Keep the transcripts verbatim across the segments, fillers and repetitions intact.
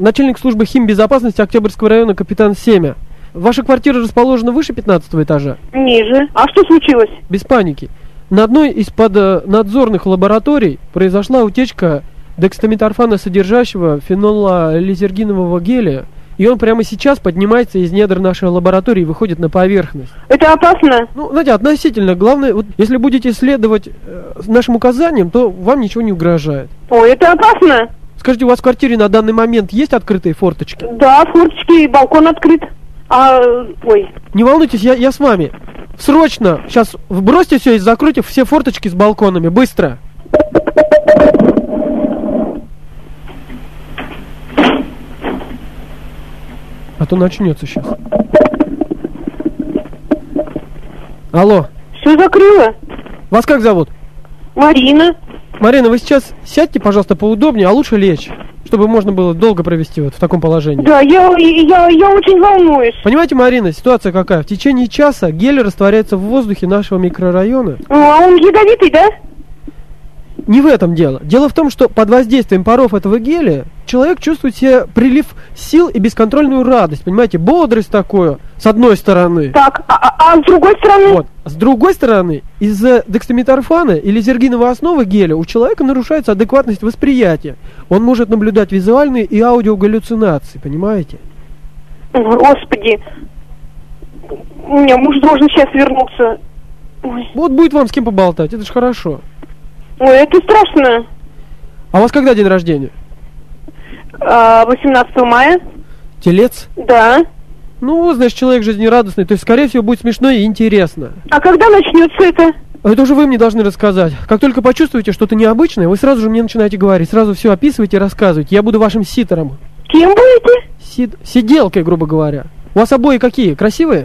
начальник службы химбезопасности Октябрьского района капитан Семя. Ваша квартира расположена выше пятнадцатого этажа? Ниже. А что случилось? Без паники. На одной из поднадзорных лабораторий произошла утечка дексаметорфана содержащего фенолализергинового геля, и он прямо сейчас поднимается из недр нашей лаборатории и выходит на поверхность. Это опасно? Ну, знаете, относительно. Главное, вот, если будете следовать э, нашим указаниям, то вам ничего не угрожает. Ой, это опасно? Скажите, у вас в квартире на данный момент есть открытые форточки? Да, форточки, балкон открыт. А, ой. Не волнуйтесь, я, я с вами. Срочно, сейчас бросьте все и закройте все форточки с балконами, быстро. А то начнется сейчас. Алло. Все закрыла. Вас как зовут? Марина. Марина, вы сейчас сядьте, пожалуйста, поудобнее, а лучше лечь, чтобы можно было долго провести вот в таком положении. Да, я, я, я очень волнуюсь. Понимаете, Марина, ситуация какая? В течение часа гель растворяется в воздухе нашего микрорайона. А он ядовитый, да? Не в этом дело. Дело в том, что под воздействием паров этого геля человек чувствует себе прилив сил и бесконтрольную радость, понимаете, бодрость такую, с одной стороны. Так, а, а, а с другой стороны? Вот. С другой стороны, из-за дексаметорфана и лизергиновой основы геля у человека нарушается адекватность восприятия. Он может наблюдать визуальные и аудиогаллюцинации, понимаете? Господи, у меня муж должен сейчас вернуться. Ой. Вот будет вам с кем поболтать, это же хорошо. Ой, это страшно. А у вас когда день рождения? А, восемнадцатого мая. Телец? Да. Ну, значит, человек жизнерадостный, то есть, скорее всего, будет смешно и интересно. А когда начнется это? Это уже вы мне должны рассказать. Как только почувствуете что-то необычное, вы сразу же мне начинаете говорить, сразу все описывайте и рассказывайте. Я буду вашим ситером. Кем будете? Сид... Сиделкой, грубо говоря. У вас обои какие? Красивые?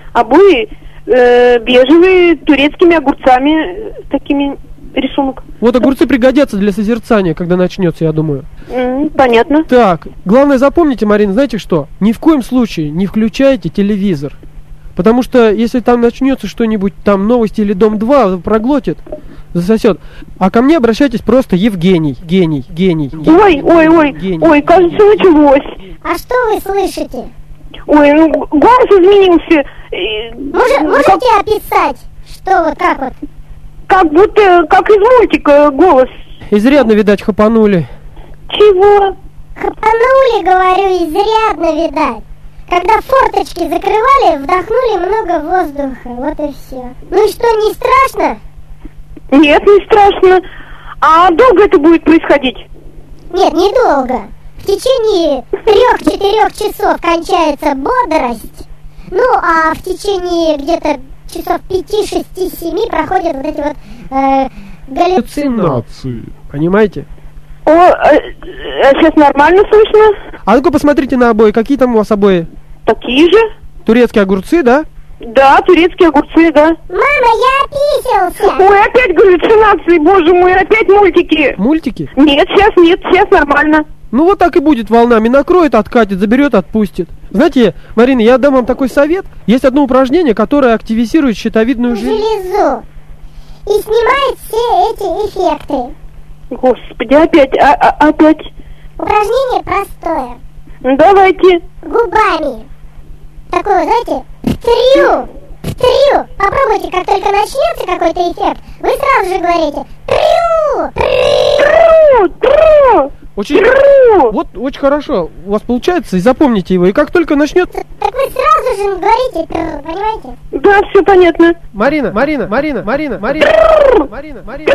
Обои э, бежевые, турецкими огурцами, э, такими... рисунок. Вот огурцы пригодятся для созерцания, когда начнется, я думаю. Mm, понятно. Так, главное запомните, Марина, знаете что? Ни в коем случае не включайте телевизор. Потому что если там начнется что-нибудь, там новости или Дом-два, проглотит, засосет. А ко мне обращайтесь просто Евгений, гений, гений. Ой, ой, ой, гений. Ой, кажется, началось. А что вы слышите? Ой, ну голос изменился. Может, можете как... описать, что вот, как вот? Как будто, как из мультика голос. Изрядно, видать, хапанули. Чего? Хапанули, говорю, изрядно, видать. Когда форточки закрывали, вдохнули много воздуха, вот и все. Ну и что, не страшно? Нет, не страшно. А долго это будет происходить? Нет, недолго. В течение трех-четырех часов кончается бодрость. Ну, а в течение где-то часов пяти-шести-семи проходят вот эти вот э, галлюцинации. Понимаете? О, а, а сейчас нормально слышно? А ну-ка посмотрите на обои. Какие там у вас обои? Такие же. Турецкие огурцы, да? Да, турецкие огурцы, да. Мама, я описался! Ой, опять галлюцинации, боже мой, опять мультики. Мультики? Нет, сейчас нет, сейчас нормально. Ну вот так и будет волнами. Накроет, откатит, заберет, отпустит. Знаете, Марина, я дам вам такой совет. Есть одно упражнение, которое активизирует щитовидную железу. железу. И снимает все эти эффекты. Господи, опять, а, а, опять. Упражнение простое. Давайте. Губами. Такое, знаете, трю, трю. Попробуйте, как только начнется какой-то эффект, вы сразу же говорите трю, трю, трю. Очень, вот, очень хорошо у вас получается, и запомните его. И как только начнется... Так вы сразу же говорите, трю, понимаете? Да, все понятно. Марина, Марина, Марина, Марина, Марина, Марина, Марина.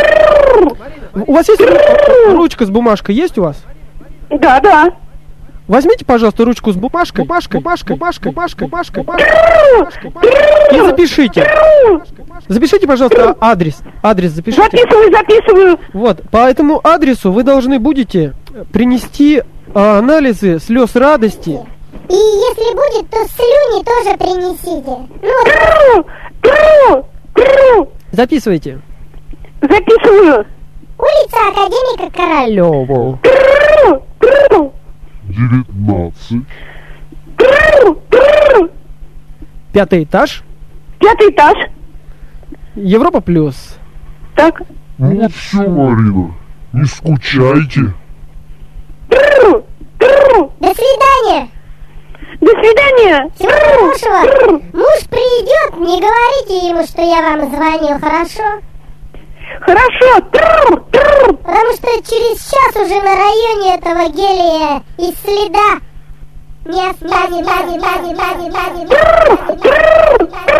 У вас есть ручка с бумажкой? Есть у вас? Да, да. Возьмите, пожалуйста, ручку с бумажкой, бумажкой, бумажкой, бумажкой, бумажкой, бумажкой, бумажкой, и запишите. Запишите, пожалуйста, адрес. Адрес запишите. Записываю, записываю. Вот, по этому адресу вы должны будете принести а, анализы слез радости. И если будет, то слюни тоже принесите. Ну, тру, тру, тру. Записывайте. Записываю. Улица Академика Королёва. Тру, тру. девятнадцать. Тру, тру. Пятый этаж. Пятый этаж. Европа плюс. Так. Ну все, Марина, не скучайте. Тру, тру. До свидания. Всего хорошего. Муж придет, не говорите ему, что я вам звонил, хорошо? Хорошо. Тррр, тррр. Потому что через час уже на районе этого гелия и следа не останется.